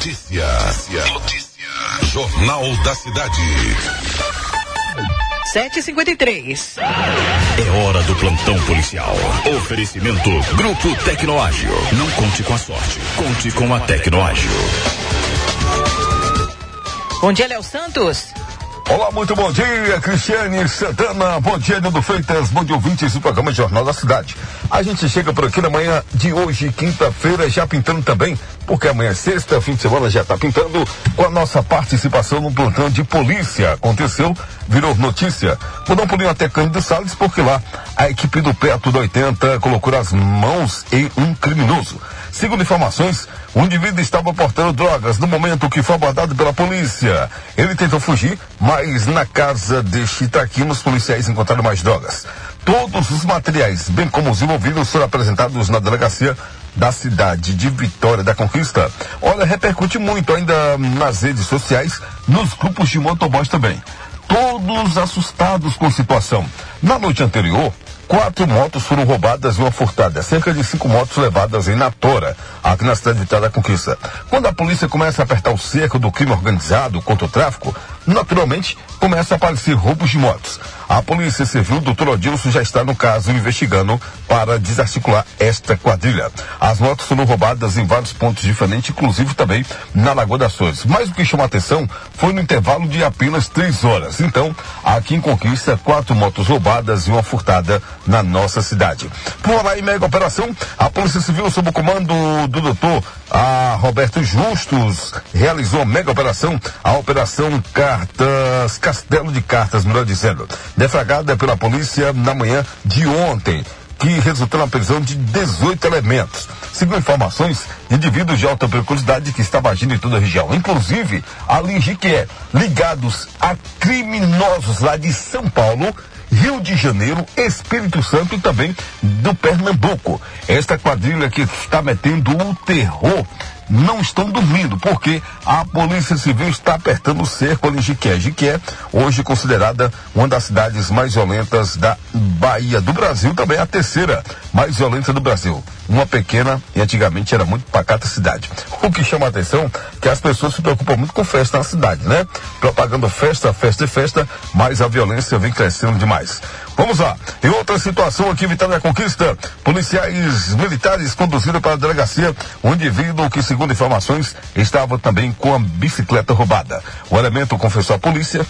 Notícia. Jornal da Cidade. 7h53. É hora do plantão policial. Oferecimento Grupo Tecnoágil. Não conte com a sorte, conte com a Tecnoágil. Bom dia, Léo Santos. Olá, muito bom dia, Cristiane Santana, bom dia, Nildo Freitas, bom dia, ouvintes do programa Jornal da Cidade. A gente chega por aqui na manhã de hoje, quinta-feira, já pintando também, porque amanhã é sexta, fim de semana já está pintando, com a nossa participação no plantão de polícia. Aconteceu, virou notícia. Vou dar um pulinho até Cândido Salles, porque lá a equipe do Perto do 80 colocou as mãos em um criminoso. Segundo informações, o indivíduo estava portando drogas no momento que foi abordado pela polícia. Ele tentou fugir, mas na casa de Chitaquim, os policiais encontraram mais drogas. Todos os materiais, bem como os envolvidos, foram apresentados na delegacia da cidade de Vitória da Conquista. Olha, repercute muito ainda nas redes sociais, nos grupos de motoboys também. Todos assustados com a situação. Na noite anterior, 4 motos foram roubadas e uma furtada. Cerca de 5 motos levadas em Natora, aqui na cidade de Vitória da Conquista. Quando a polícia começa a apertar o cerco do crime organizado contra o tráfico, naturalmente começa a aparecer roubos de motos. A Polícia Civil do Dr. Odilson já está no caso investigando para desarticular esta quadrilha. As motos foram roubadas em vários pontos diferentes, inclusive também na Lagoa das Flores. Mas o que chamou a atenção foi no intervalo de apenas 3 horas. Então, aqui em Conquista, 4 motos roubadas e uma furtada na nossa cidade. Por lá em mega operação, a Polícia Civil, sob o comando do doutor Roberto Justus, realizou a mega operação, a Operação Castelo de Cartas, melhor dizendo, deflagrada pela polícia na manhã de ontem, que resultou na prisão de 18 elementos. Segundo informações, indivíduos de alta periculosidade que estavam agindo em toda a região, inclusive ali em Jiquié, ligados a criminosos lá de São Paulo, Rio de Janeiro, Espírito Santo e também do Pernambuco. Esta quadrilha que está metendo o terror não estão dormindo, porque a Polícia Civil está apertando o cerco ali em Jiquié. Jiquié, hoje considerada uma das cidades mais violentas da Bahia, do Brasil, também a terceira mais violenta do Brasil. Uma pequena e antigamente era muito pacata cidade. O que chama a atenção é que as pessoas se preocupam muito com festa na cidade, né? Propagando festa, festa e festa, mas a violência vem crescendo demais. Vamos lá, em outra situação aqui em Vitória da Conquista, policiais militares conduziram para a delegacia um indivíduo que, segundo informações, estava também com a bicicleta roubada. O elemento confessou à polícia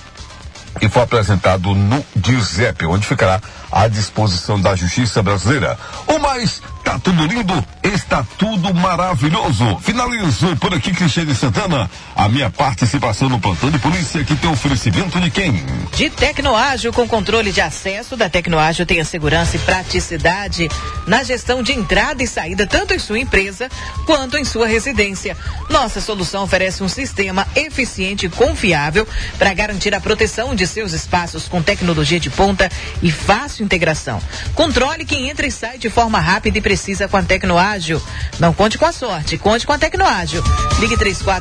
e foi apresentado no DIRZEP, onde ficará à disposição da Justiça Brasileira. O mais, tá tudo lindo, está tudo maravilhoso. Finalizo por aqui, Cristiane Santana, a minha participação no plantão de polícia, que tem oferecimento de quem? De Tecnoágil, com controle de acesso da Tecnoágil, tenha segurança e praticidade na gestão de entrada e saída, tanto em sua empresa quanto em sua residência. Nossa solução oferece um sistema eficiente e confiável para garantir a proteção de seus espaços com tecnologia de ponta e fácil integração. Controle quem entra e sai de forma rápida e precisa com a Tecnoágil. Não conte com a sorte, conte com a Tecnoágil. Ligue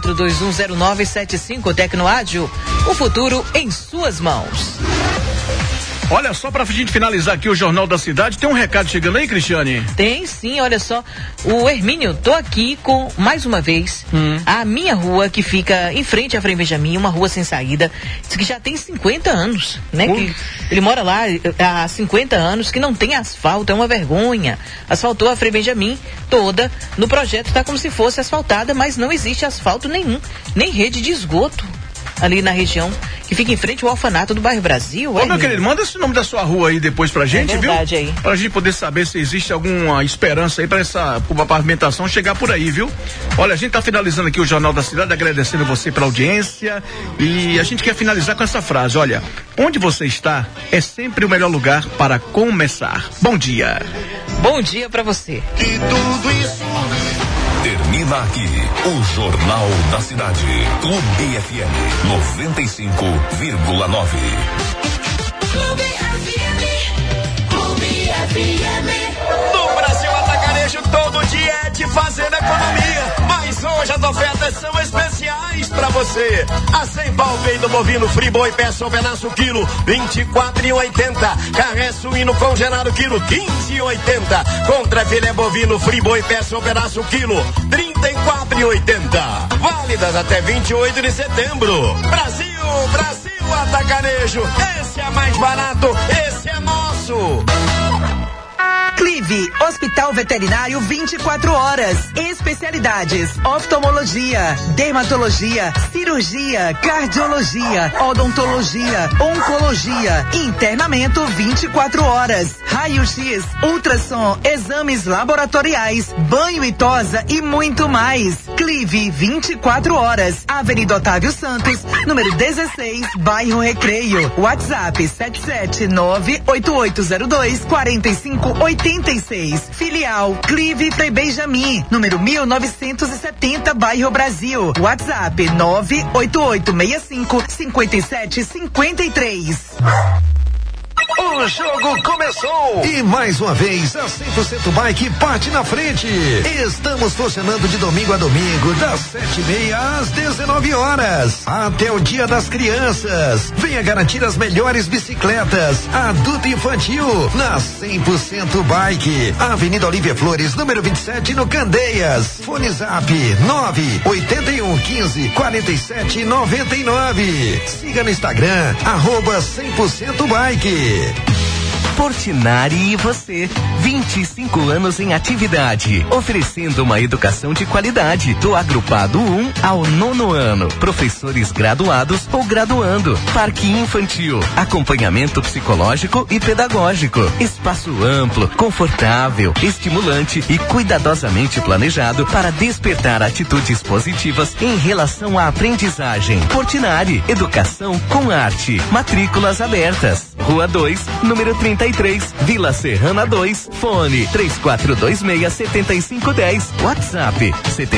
34210975. Tecnoágil, o futuro em suas mãos. Olha só, pra gente finalizar aqui o Jornal da Cidade, tem um recado chegando aí, Cristiane? Tem sim, olha só, o Hermínio, tô aqui com, mais uma vez, a minha rua que fica em frente à Frei Benjamin, uma rua sem saída, diz que já tem 50 anos, né? Que ele mora lá há 50 anos, que não tem asfalto, é uma vergonha. Asfaltou a Frei Benjamin toda, no projeto tá como se fosse asfaltada, mas não existe asfalto nenhum, nem rede de esgoto ali na região que fica em frente ao orfanato do bairro Brasil. Ô, meu querido, manda esse nome da sua rua aí depois pra gente, verdade, viu? Aí. Pra gente poder saber se existe alguma esperança aí pra essa pavimentação chegar por aí, viu? Olha, a gente tá finalizando aqui o Jornal da Cidade, agradecendo você pela audiência, e a gente quer finalizar com essa frase, olha, onde você está é sempre o melhor lugar para começar. Bom dia. Bom dia pra você. E tudo isso termina aqui o Jornal da Cidade. Clube FM 95,9. Clube FM. Clube FM. No Brasil Atacarejo, todo dia é de fazendo economia. Mas hoje as ofertas são especiais pra você. A 100 pau peito bovino Friboi peça ou pedaço quilo, 24,80. Carré suíno congelado quilo, 15,80. Contra filé bovino Friboi peça ou pedaço quilo, 34,80. 980. Válidas até 28 de setembro. Brasil, Brasil Atacarejo. Esse é mais barato, esse é nosso. Clive, Hospital Veterinário 24 horas. Especialidades: oftalmologia, dermatologia, cirurgia, cardiologia, odontologia, oncologia, internamento 24 horas, raio-x, ultrassom, exames laboratoriais, banho e tosa e muito mais. Clive 24 horas. Avenida Otávio Santos, número 16, bairro Recreio. WhatsApp 77988024586. Filial Clive Frei Benjamin, número 1970, bairro Brasil. WhatsApp 988655753. O jogo começou! E mais uma vez, a 100% Bike bate na frente. Estamos funcionando de domingo a domingo, das 7h30 às 19 horas, até o Dia das Crianças. Venha garantir as melhores bicicletas, adulto e infantil, na 100% Bike. Avenida Olívia Flores, número 27, no Candeias. Fone Zap 981154799. Siga no Instagram, @100% Bike. Portinari e você, 25 anos em atividade, oferecendo uma educação de qualidade, do agrupado 1 ao 9º ano, professores graduados ou graduando, parque infantil, acompanhamento psicológico e pedagógico, espaço amplo, confortável, estimulante e cuidadosamente planejado para despertar atitudes positivas em relação à aprendizagem. Portinari, educação com arte, matrículas abertas. Rua 2, número 33, Vila Serrana 2, fone 3426-7510, WhatsApp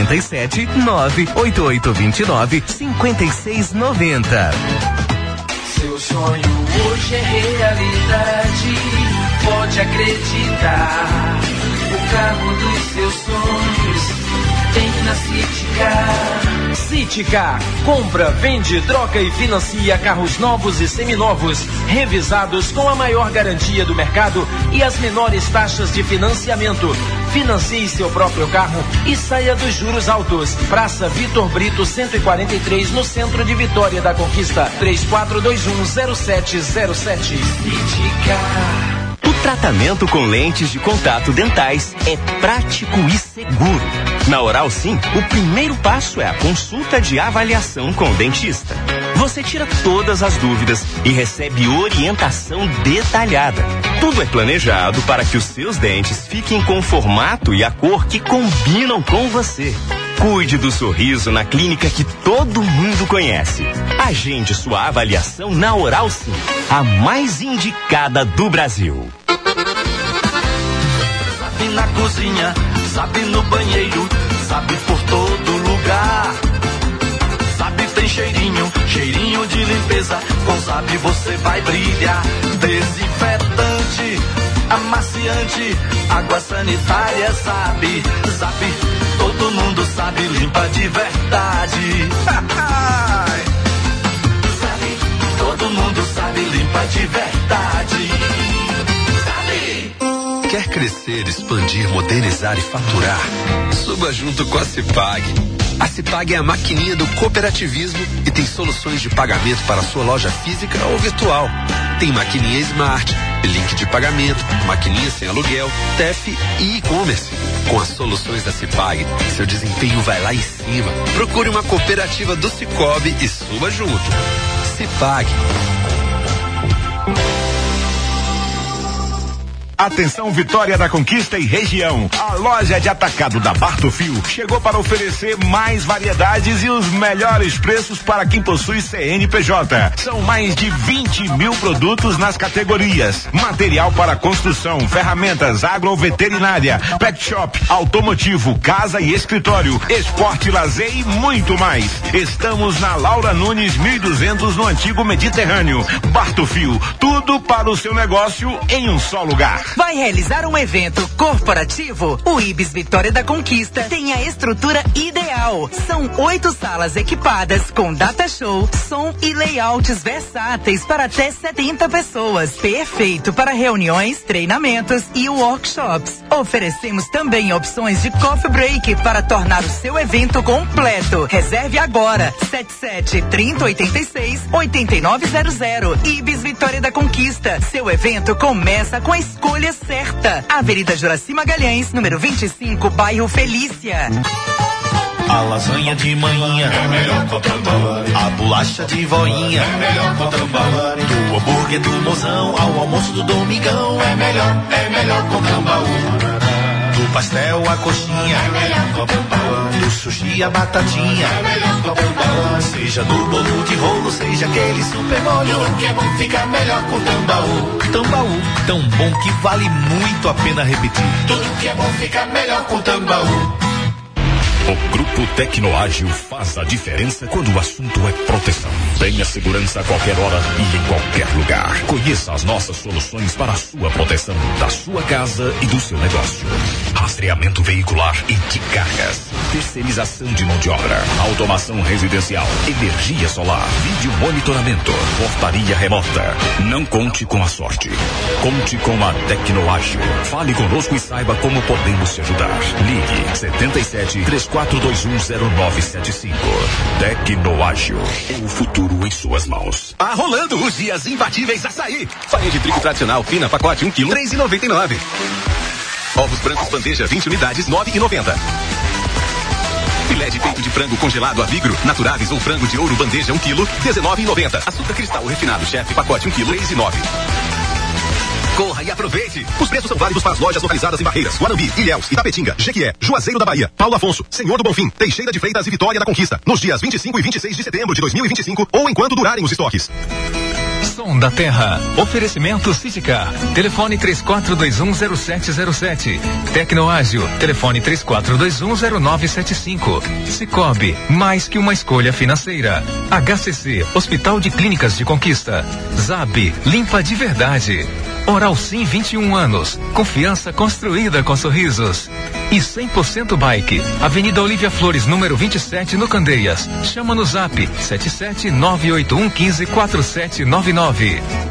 77988295690. Seu sonho hoje é realidade, pode acreditar. O carro dos seus sonhos tem na Citicar. Citicar, compra, vende, troca e financia carros novos e seminovos, revisados com a maior garantia do mercado e as menores taxas de financiamento. Financie seu próprio carro e saia dos juros altos. Praça Vitor Brito 143, no centro de Vitória da Conquista, 34210707. Citicar. O tratamento com lentes de contato dentais é prático e seguro. Na Oral Sim, o primeiro passo é a consulta de avaliação com o dentista. Você tira todas as dúvidas e recebe orientação detalhada. Tudo é planejado para que os seus dentes fiquem com o formato e a cor que combinam com você. Cuide do sorriso na clínica que todo mundo conhece. Agende sua avaliação na Oral Sim, a mais indicada do Brasil. Sabe na cozinha, sabe no banheiro, sabe por todo lugar. Sabe tem cheirinho, cheirinho de limpeza. Com Sabe você vai brilhar. Desinfetante, amaciante, água sanitária, Sabe. Sabe, todo mundo sabe, limpa de verdade. Sabe, todo mundo sabe, limpa de verdade. Sabe. Quer crescer, expandir, modernizar e faturar? Suba junto com a Cipag. A Cipag é a maquininha do cooperativismo e tem soluções de pagamento para a sua loja física ou virtual. Tem maquininha Smart, link de pagamento, maquininha sem aluguel, TEF e e-commerce. Com as soluções da Cipag, seu desempenho vai lá em cima. Procure uma cooperativa do Cicobi e suba junto. Cipag. Atenção Vitória da Conquista e região. A loja de atacado da Bartofil chegou para oferecer mais variedades e os melhores preços para quem possui CNPJ. São mais de 20 mil produtos nas categorias: material para construção, ferramentas, agroveterinária, pet shop, automotivo, casa e escritório, esporte, lazer e muito mais. Estamos na Laura Nunes 1200, no antigo Mediterrâneo. Bartofil, tudo para o seu negócio em um só lugar. Vai realizar um evento corporativo? O Ibis Vitória da Conquista tem a estrutura ideal. São 8 salas equipadas com data show, som e layouts versáteis para até 70 pessoas. Perfeito para reuniões, treinamentos e workshops. Oferecemos também opções de coffee break para tornar o seu evento completo. Reserve agora. 77-3086-8900. Ibis Vitória da Conquista. Seu evento começa com a escolha certa. Avenida Juraci Magalhães, número 25, bairro Felícia. A lasanha de manhã é melhor com Tambaqui. A bolacha de voinha é melhor com Tambaqui. Do hambúrguer do mozão ao almoço do domingão é melhor com Tambaqui. Do pastel a coxinha é melhor com Tambaqui. Do sushi a batatinha é melhor com Tambaqui. Seja no bolo de rolo, seja aquele super molho, tudo que é bom fica melhor com Tambaqui. Tambaú, tão bom que vale muito a pena repetir. Tudo que é bom fica melhor com Tambaqui. O Grupo Tecnoágil faz a diferença quando o assunto é proteção. Tenha segurança a qualquer hora e em qualquer lugar. Conheça as nossas soluções para a sua proteção, da sua casa e do seu negócio. Rastreamento veicular e de cargas. Terceirização de mão de obra. Automação residencial. Energia solar. Vídeo monitoramento. Portaria remota. Não conte com a sorte. Conte com a Tecnoágil. Fale conosco e saiba como podemos te ajudar. Ligue 77-3421-0975. Tecnoágil. O futuro em suas mãos. Tá rolando os dias imbatíveis Açaí. Farinha de trigo tradicional fina, pacote 1 kg, R$3,99. Ovos brancos bandeja 20 unidades, R$9,90. Filé de peito de frango congelado a vigro, naturáveis ou frango de ouro bandeja 1 kg, R$19,90. Açúcar cristal refinado chefe, pacote 1 kg, R$3,09. Corra e aproveite! Os preços são válidos para as lojas localizadas em Barreiras, Guanambi, Ilhéus, Itapetinga, Jequié, Juazeiro da Bahia, Paulo Afonso, Senhor do Bonfim, Teixeira de Freitas e Vitória da Conquista, nos dias 25 e 26 de setembro de 2025 ou enquanto durarem os estoques. Som da Terra. Oferecimento Citicar. Telefone 34210707. Tecnoágil. Telefone 34210975. Cicobi. Mais que uma escolha financeira. HCC. Hospital de Clínicas de Conquista. Zab. Limpa de verdade. Oral Sim 21 anos. Confiança construída com sorrisos. E 100% Bike. Avenida Olívia Flores, número 27, no Candeias. Chama no Zap 77-981-15-4799.